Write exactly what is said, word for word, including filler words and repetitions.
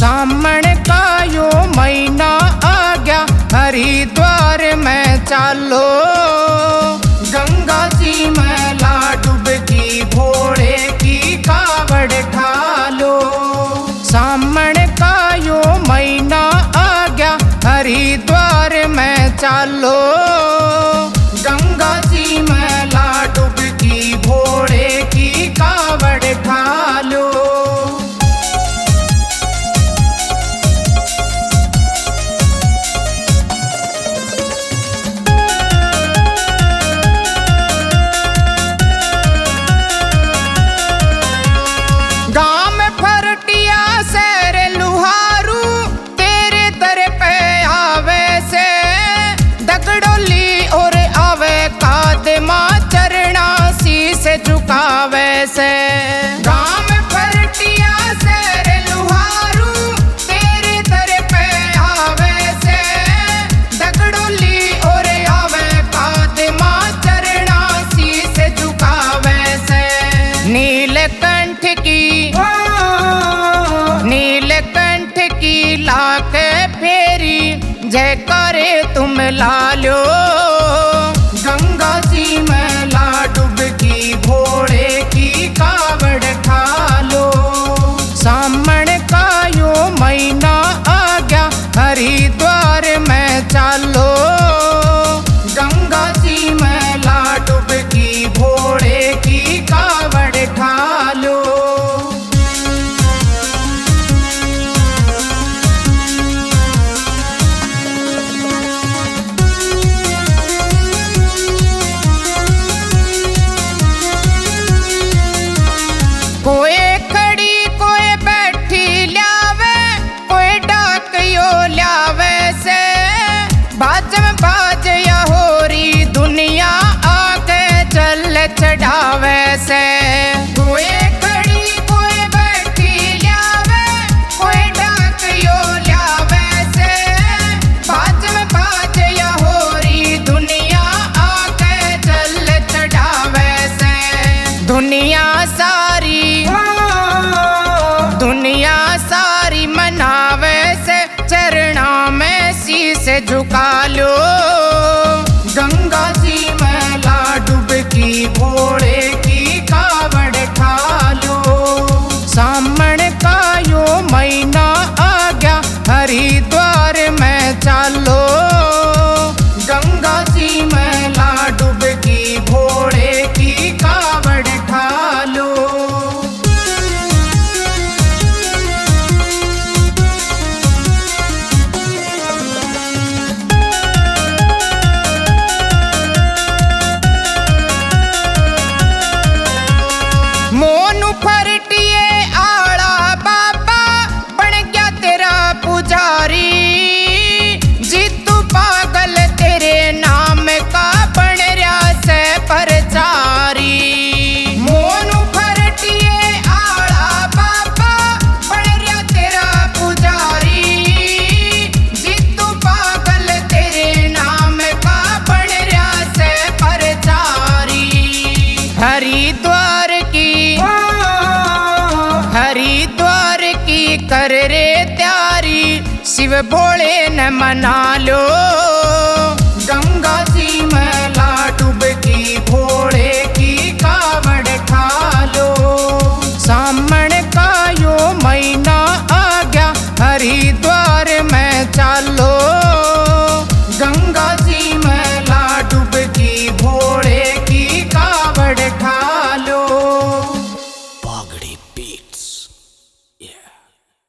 सामण का यो महीना आ गया, हरिद्वार में चालो। गंगा जी में ला डुबकी, भोले की कावड़ ठालो। सामण का यो महीना आ गया, हरिद्वार में चालो। गंगा जी में ला डुबकी, भोले की कावड़ ठालो। झुकावे से गाँव फरटिया शहर लुहारू, तेरे दर पे आवे से। दगड़ोली और आवे कादमा, चरणा शीस झुकावे से। नीलकंठ की नीलकंठ की लाख फेरी, जय करे तुम लालो। गंगा जी में ला डुबकी, भोले की कावड़ ठालो। सामण का यो महीना आ गया, हरिद्वार में चालो। गंगा जी में ला डुबकी, भोले की कावड़ ठालो। कोई खड़ी कोई बैठी ल्यावे, कोई डाकियो ल्यावे से। बाजम बाज या होरी दुनिया, आगे चल चढ़ावे से। कोई खड़ी कोई बैठी ल्यावे, कोई डाकियो ल्यावे से। बाजम बाज या होरी दुनिया, आगे चल चढ़ावे से। दुनिया सारी दुनिया सारी मनावे से, चरणा में शीस झुका लो। गंगा जी में ला डुबकी, भोले की कावड़ ठालो। सामण का यो महीना आ गया, हरिद्वार में चालो। गंगा जी में ला डुबकी, भोले की कावड़ ठालो। मोनू फरटिए आड़ा बाबा, बन गया तेरा पुजारी। जीतू पागल तेरे नाम का, बन रहा से प्रचारी। मोनू फरटिए आड़ा बाबा, बन रहा तेरा पुजारी। जीतू पागल तेरे नाम का, बन रहा से प्रचारी। हरिद्वार की हरिद्वार की कर रे त्यारी, शिव भोले न मना लो।